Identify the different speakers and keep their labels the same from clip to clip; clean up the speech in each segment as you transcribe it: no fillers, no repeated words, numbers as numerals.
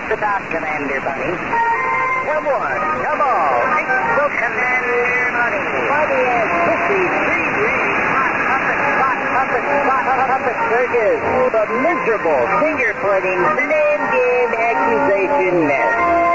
Speaker 1: truth about Commander Bunny. Come on, come on. It's the Commander Bunny. Bunny and Pussy, puppet circus. The miserable, finger-pointing, blame game accusation mess.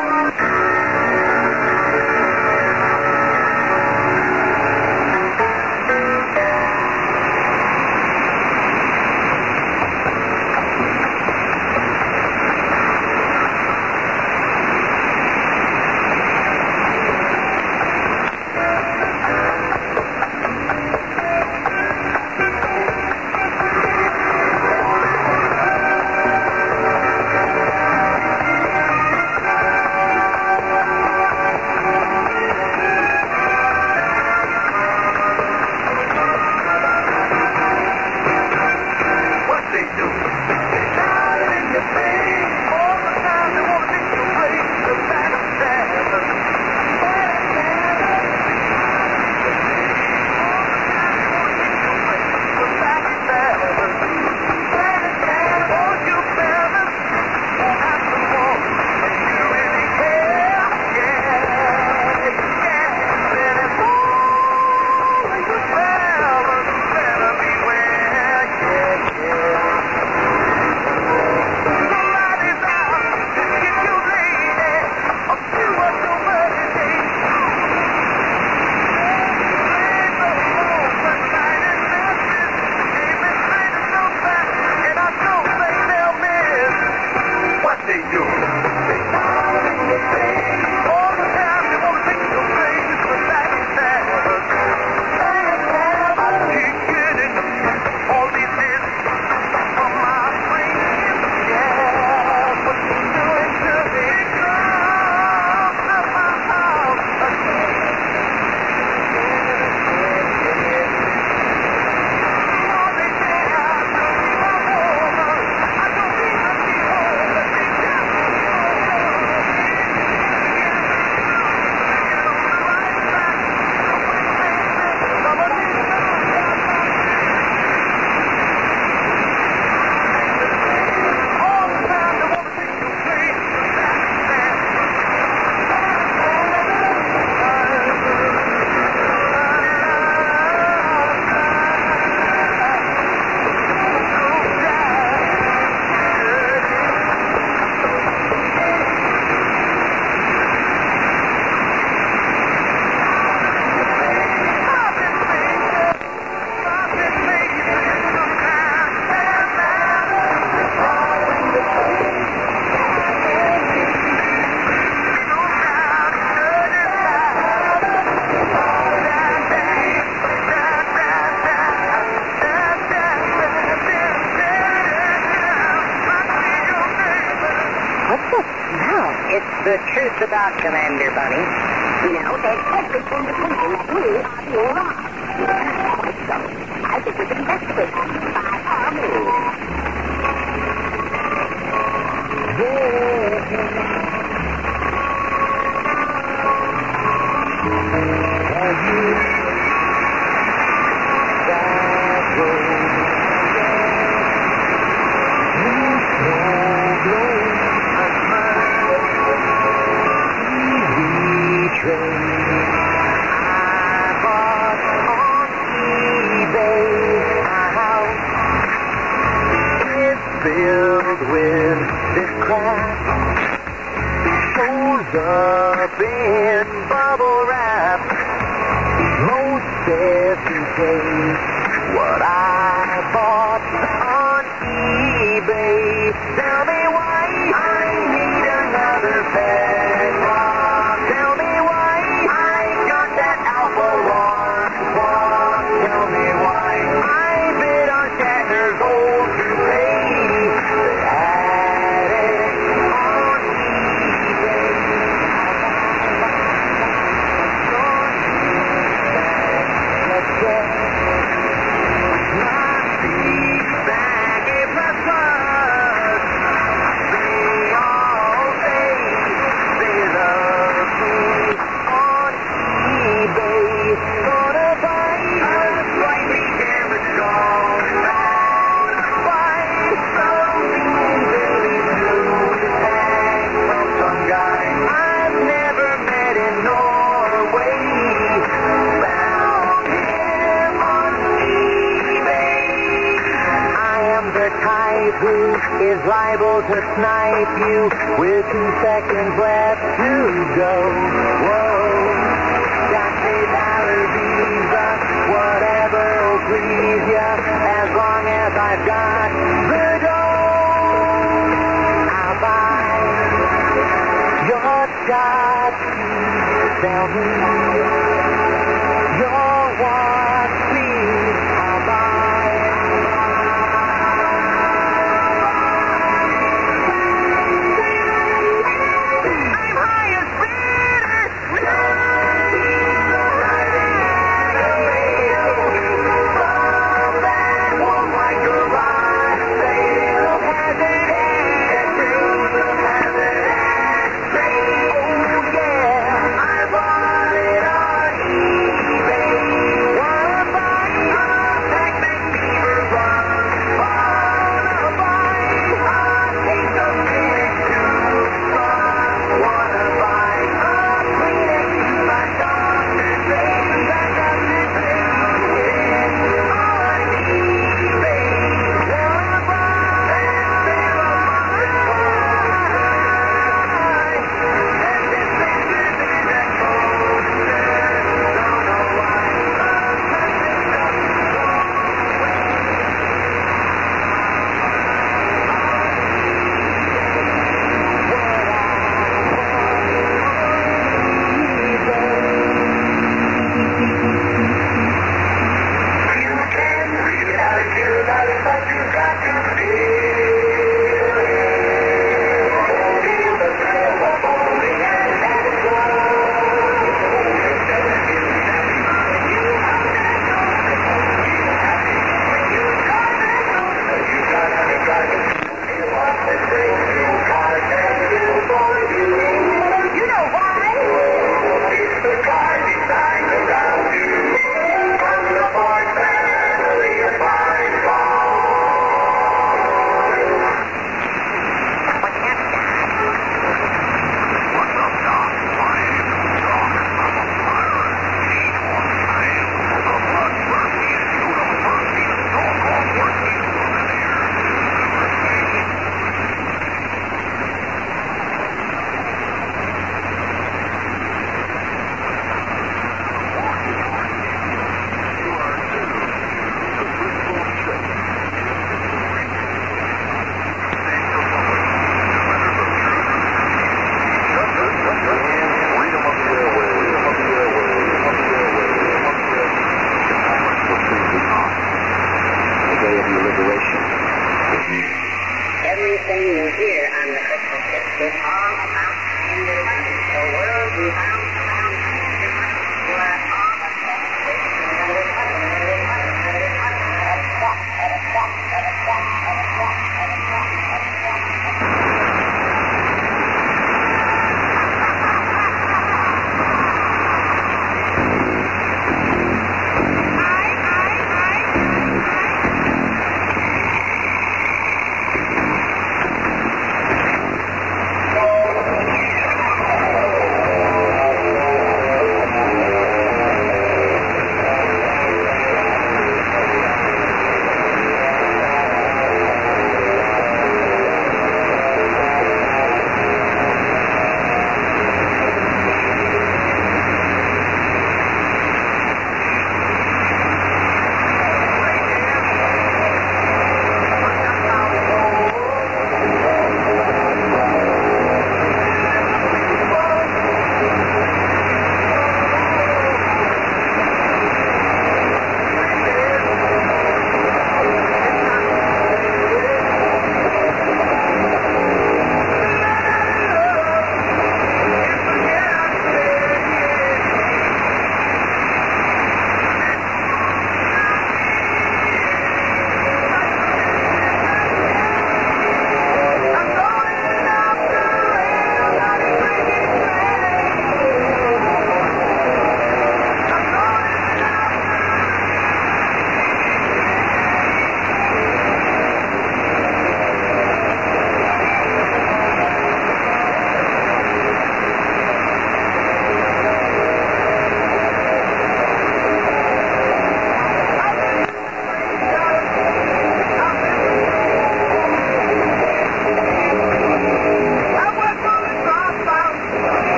Speaker 1: It's the truth about Commander Bunny.
Speaker 2: You know, there's everything to thinking that we are being wrong. Quite so. I think we can investigate them by all means.
Speaker 1: Filled with this crap, goes up in bubble wrap. Most every day, what I bought on eBay. Tell me why I need another bedrock. Tell me why I got that Alpha One. Tell me why I bid on Shatner's old toupee. to snipe you with 2 seconds left to go. Whoa, got fatal visa, whatever will please ya, as long as I've got the dough. I'll buy your shot, tell me your what, please, I'll buy. I'm highest bidder. Won't like a ride, sail, has it had through, has it had straight. Oh yeah, I bought it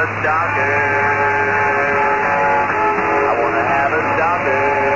Speaker 1: a doctor. I want to have a doctor.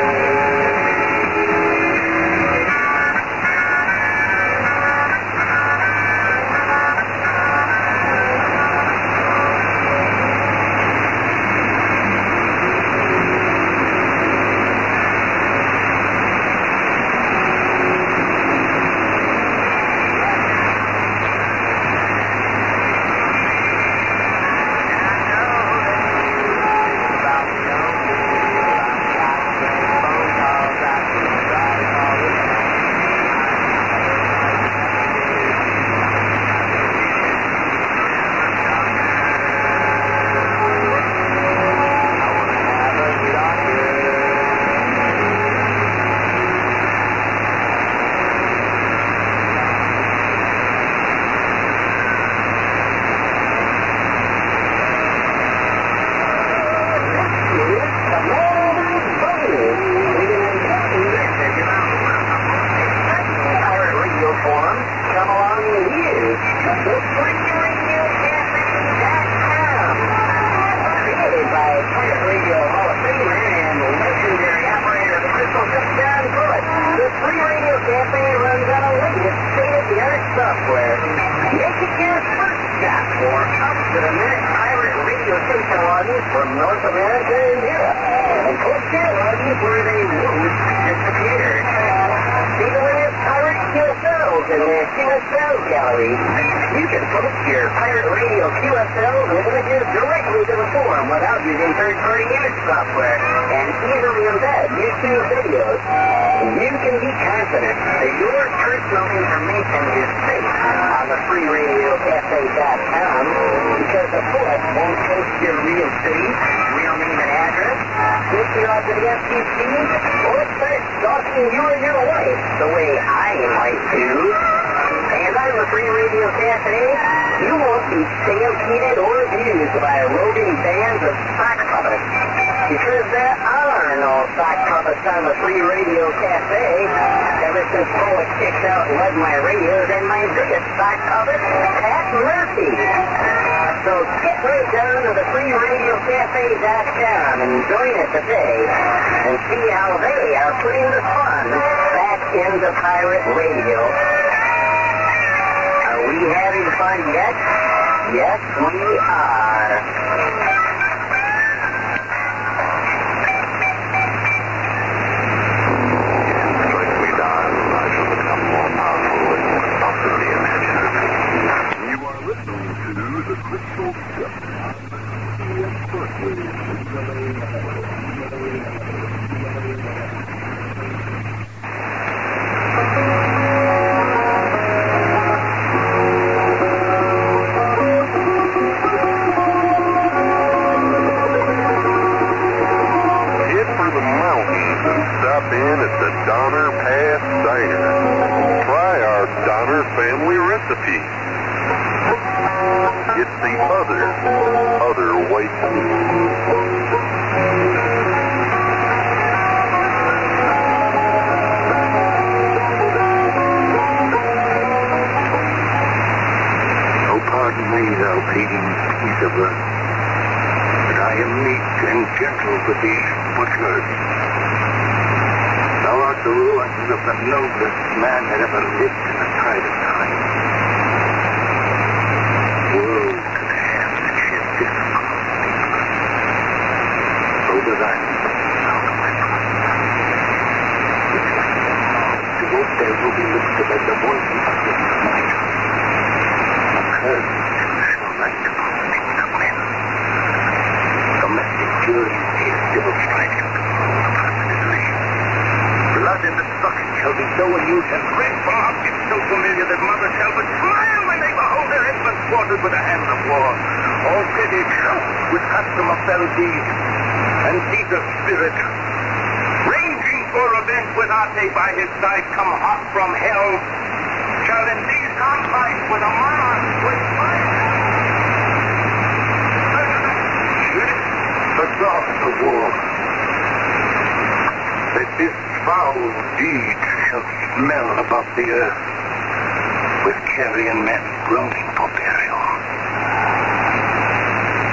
Speaker 1: From North America and Europe, and Coast Carolina, where they won't disappear. See the latest pirate QSLs in the QSL gallery. You can post your pirate radio QSLs and images directly to the forum without using third-party image software, and easily embed YouTube videos. You can be confident that your personal information is safe on the freeradiocafe.com because the poet won't post your real city, real name and address, get you off to the FCC, or start stalking you and your wife the way I might do. And on the Free Radio Cafe, you won't be stampeded or abused by roving bands of sock puppets. Because there are no sock puppets on the Free Radio Cafe. Ever since Poet kicked out Led My Radio, then my biggest sock puppet, Pat Murphy. So get right down to the freeradiocafe.com and join us today and see how they are putting the fun back into pirate radio. Are we having fun yet? Yes, we are.
Speaker 3: Crystal Ship.
Speaker 4: Head for the mountains and stop in at the Donner Pass Diner. Try our Donner family recipe. It's the other way food.
Speaker 3: Oh, pardon me, thou pleading Peterborough, but I am meek and gentle with these butlers. Thou art the ruins of the noblest man that ever lived in the tide of time. Woe to the hand that shed this cloth deeper. Over thy out of my prospect. The voice there will be lifted as the voice of the smiter. A curse shall light upon the things of men. Domestic fury and fierce civil strife shall control the prosperity. Blood and destruction shall be so amused, and red from objects so familiar that mothers shall but smile when they behold their infants slaughtered with the hands of war. All pity with custom of fell deeds, and Caesar's spirit, ranging for revenge with Ate by his side, come hot from hell, shall in these confines with a monarch with fire. The gods of war, that this foul deed shall smell above the earth, with carrion men groaning for burial.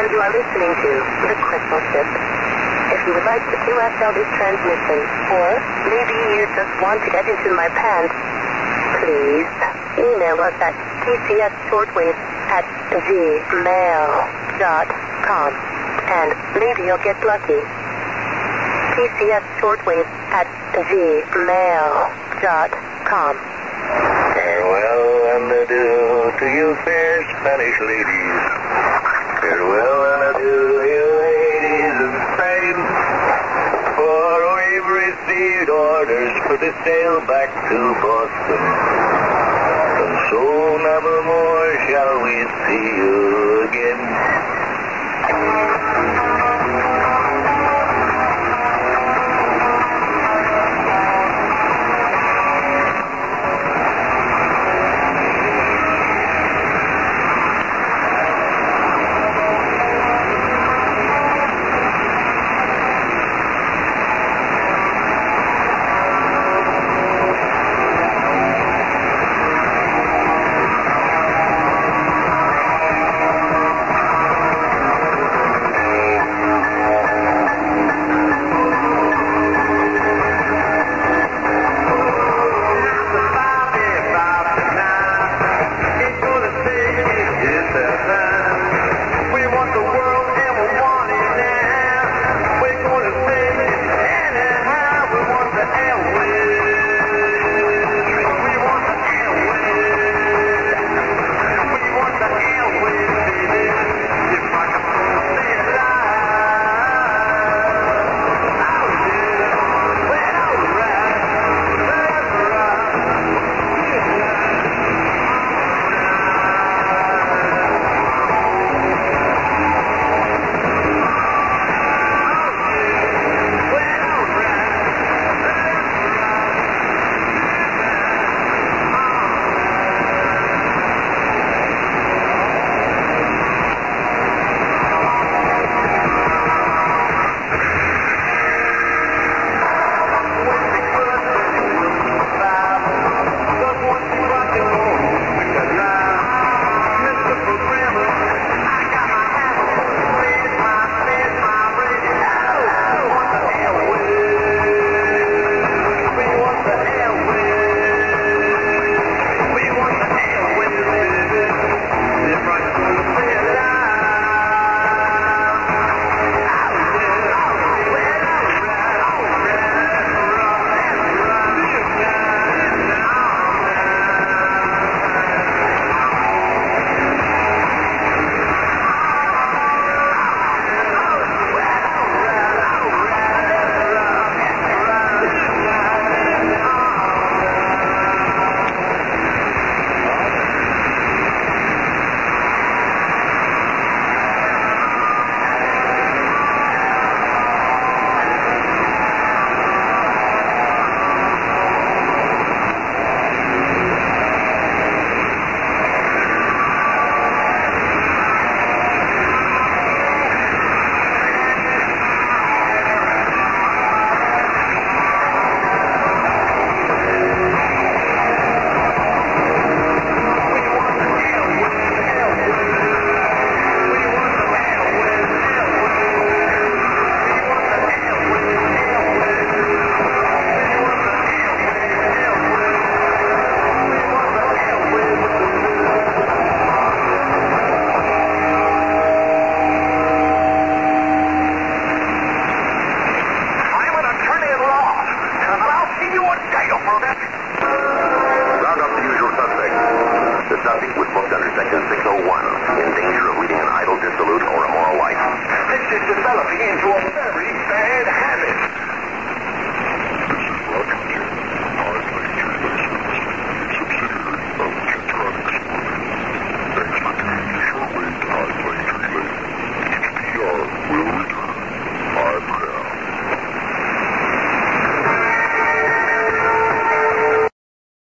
Speaker 2: and you are listening to The Crystal Ship. If you would like to QSL this transmission, or maybe you just want to get into my pants, please email us at tcsshortwave@gmail.com, and maybe you'll get lucky. tcsshortwave@gmail.com.
Speaker 3: Farewell and adieu to you fair Spanish ladies. Farewell and adieu, you ladies of Spain. For we've received orders for the sail back to Boston. And so nevermore shall we see you again.